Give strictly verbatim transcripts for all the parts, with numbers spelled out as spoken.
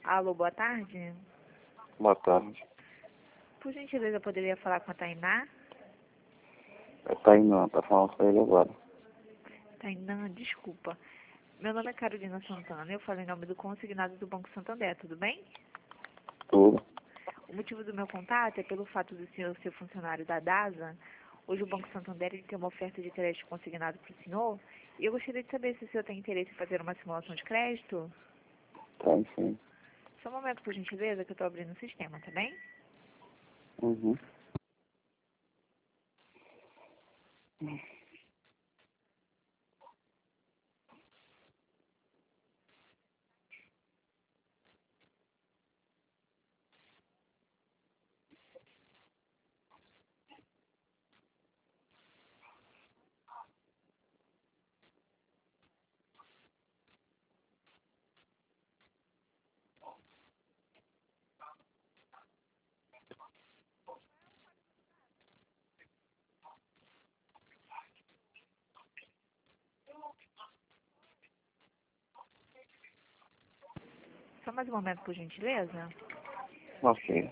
Alô, boa tarde. Boa tarde. Por gentileza, eu poderia falar com a Tainá? É Tainá, tá falando com ele agora. Tainá, desculpa. Meu nome é Carolina Santana, eu falo em nome do consignado do Banco Santander, tudo bem? Tudo. O motivo do meu contato é pelo fato do senhor ser funcionário da DASA. Hoje o Banco Santander ele tem uma oferta de crédito consignado para o senhor. E eu gostaria de saber se o senhor tem interesse em fazer uma simulação de crédito. Tem sim. Só um momento, por gentileza, que eu estou abrindo o sistema, tá bem? Uhum. Só mais um momento, por gentileza. Ok.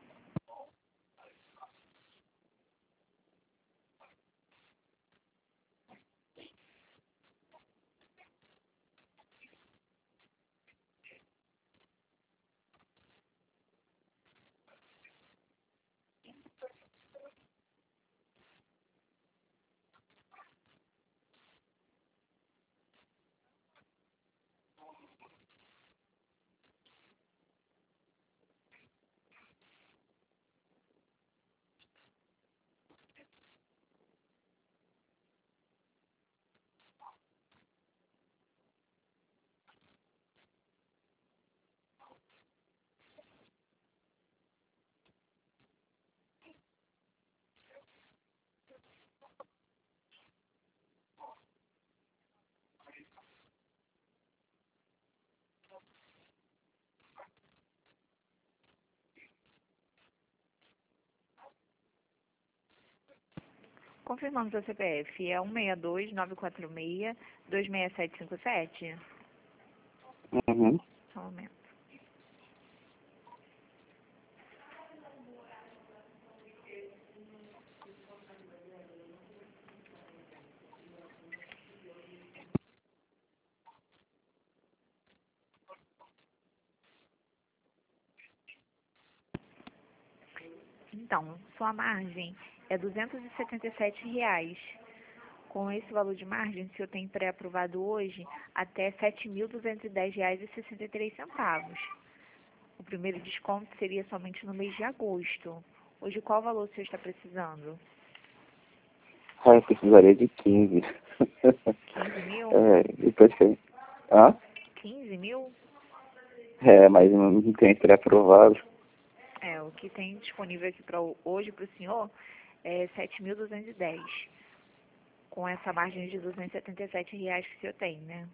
Confirmando seu C P F, é um seis dois nove quatro seis dois seis sete cinco sete? Uhum. Só um momento. Então, sua margem é duzentos e setenta e sete reais. Com esse valor de margem, o senhor tem pré-aprovado hoje até sete mil duzentos e dez reais e sessenta e três centavos. O primeiro desconto seria somente no mês de agosto. Hoje, qual valor o senhor está precisando? Ah, eu precisaria de quinze. quinze mil? É, depois que... Ah? quinze mil? É, mas não tem pré-aprovado. É, o que tem disponível aqui para hoje para o senhor é sete mil duzentos e dez. Com essa margem de duzentos e setenta e sete reais que o senhor tem, né?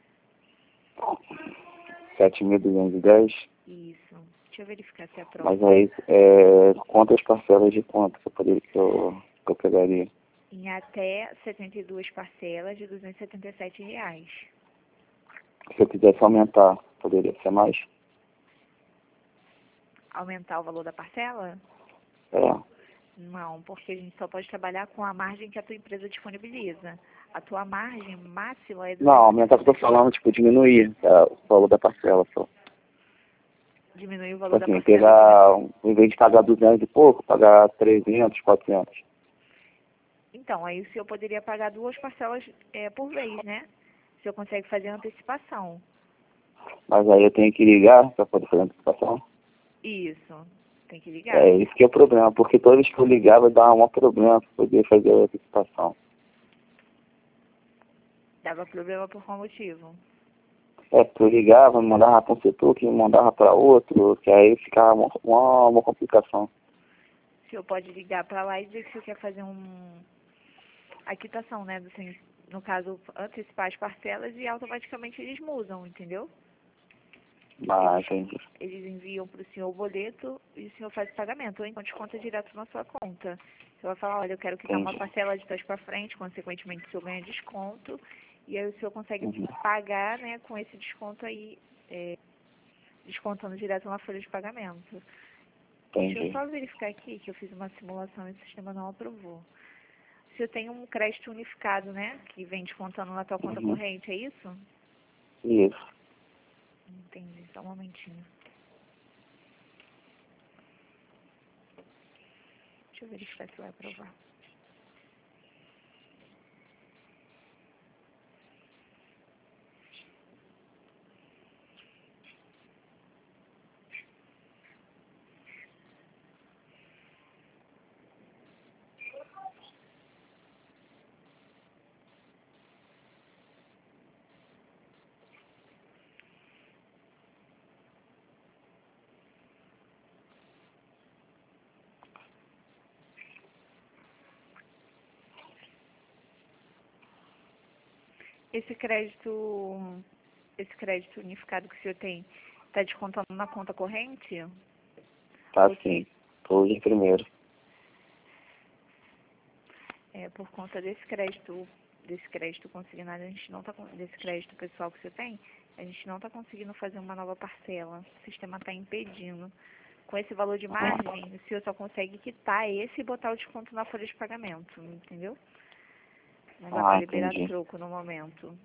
sete mil duzentos e dez. Isso. Deixa eu verificar se é Mas prova. aí, é, quantas parcelas de quanto que eu, poderia, que eu, que eu pegaria? Em até setenta e duas parcelas de duzentos e setenta e sete reais. Se eu quisesse aumentar, poderia ser mais? Aumentar o valor da parcela? É. Não, porque a gente só pode trabalhar com a margem que a tua empresa disponibiliza. A tua margem máxima é Não, duzentos e aumentar que eu tô falando, tipo, diminuir tá, o valor da parcela só. diminuir o Tipo valor da assim, parcela de... pegar, em vez de pagar duzentos e pouco, pagar trezentos, quatrocentos. Então, aí o senhor poderia pagar duas parcelas é, por vez, né? O senhor consegue fazer antecipação. Mas aí eu tenho que ligar para poder fazer a antecipação. Isso. Tem que ligar. É isso que é o problema, porque toda vez que eu ligava dava um problema para poder fazer a antecipação. Dava problema por qual motivo? É, porque eu ligava, me mandava para um setor, que me mandava para outro, que aí ficava uma, uma, uma complicação. O senhor pode ligar para lá e dizer que o senhor quer fazer um... a quitação, né? Do sen- no caso, antecipar as parcelas e automaticamente eles mudam, entendeu? Ah, Eles, entendi. eles enviam para o senhor o boleto e o senhor faz o pagamento, ou então desconta direto na sua conta. Você vai falar, olha, eu quero quitar uma Entendi. parcela de trás para frente, consequentemente o senhor ganha desconto, e aí o senhor consegue Uhum. pagar, né, com esse desconto aí, é, descontando direto na folha de pagamento. Entendi. Deixa eu só verificar aqui que eu fiz uma simulação e o sistema não aprovou. Se eu tenho um crédito unificado, né, que vem descontando na tua conta Uhum. corrente, é isso? Isso. Entendi, só um momentinho. Deixa eu verificar se vai aprovar. Esse crédito, esse crédito unificado que o senhor tem, está descontando na conta corrente? Tá Ou sim. Todo dia primeiro. é, por conta desse crédito, desse crédito consignado, a gente não tá, desse crédito pessoal que você tem, a gente não está conseguindo fazer uma nova parcela. O sistema está impedindo. Com esse valor de margem, o senhor só consegue quitar esse e botar o desconto na folha de pagamento, entendeu? Não dá Ah, para liberar entendi. troco no momento.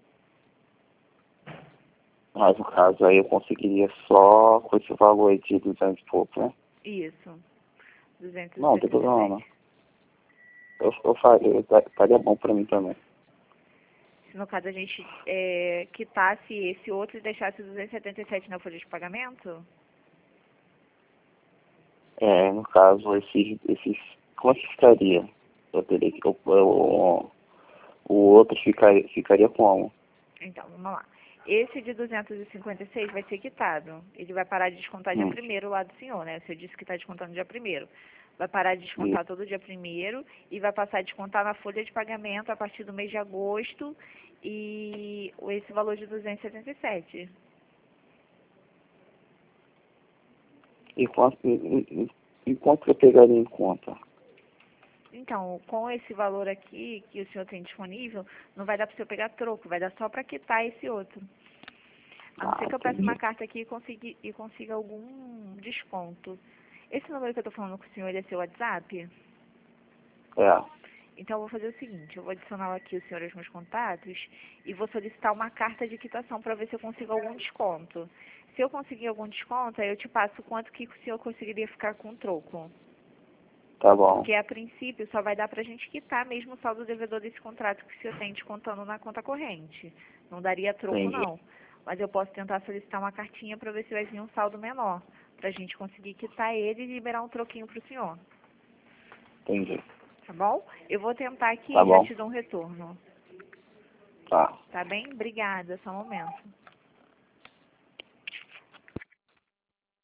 Mas no caso aí eu conseguiria só com esse valor aí de duzentos e pouco, né? Isso. duzentos e Não, não tem setenta e problema não. sete. Eu, eu faria, estaria bom pra mim também. Se no caso a gente é, quitasse esse outro e deixasse duzentos e setenta e sete na folha de pagamento? É, no caso, esses, esses, como é que ficaria? Eu teria que, eu, eu, o outro ficaria, ficaria como? Então, vamos lá. Esse de duzentos e cinquenta e seis vai ser quitado. Ele vai parar de descontar dia Hum, primeiro lá do senhor, né? O senhor disse que está descontando dia primeiro. Vai parar de e, descontar todo dia primeiro e vai passar a descontar na folha de pagamento a partir do mês de agosto e esse valor de duzentos e setenta e sete. e, quanto, e, e, e quanto eu pegaria em conta? Então, com esse valor aqui que o senhor tem disponível, não vai dar para o senhor pegar troco, vai dar só para quitar esse outro. A não Ah, ser que eu peça uma entendi. carta aqui e consiga, e consiga algum desconto. Esse número que eu estou falando com o senhor, ele é seu WhatsApp? É, Então, eu vou fazer o seguinte, eu vou adicionar aqui o senhor aos meus contatos e vou solicitar uma carta de quitação para ver se eu consigo algum desconto. Se eu conseguir algum desconto, aí eu te passo quanto que o senhor conseguiria ficar com o troco. tá bom. Porque, a princípio, só vai dar para a gente quitar mesmo o saldo devedor desse contrato que o senhor tem descontando na conta corrente. Não daria troco, Entendi. não. Mas eu posso tentar solicitar uma cartinha para ver se vai vir um saldo menor. Para a gente conseguir quitar ele e liberar um troquinho para o senhor. Entendi. Tá bom? Eu vou tentar aqui Tá e já bom. te dou um retorno. Tá. Tá bem? Obrigada. Só um momento.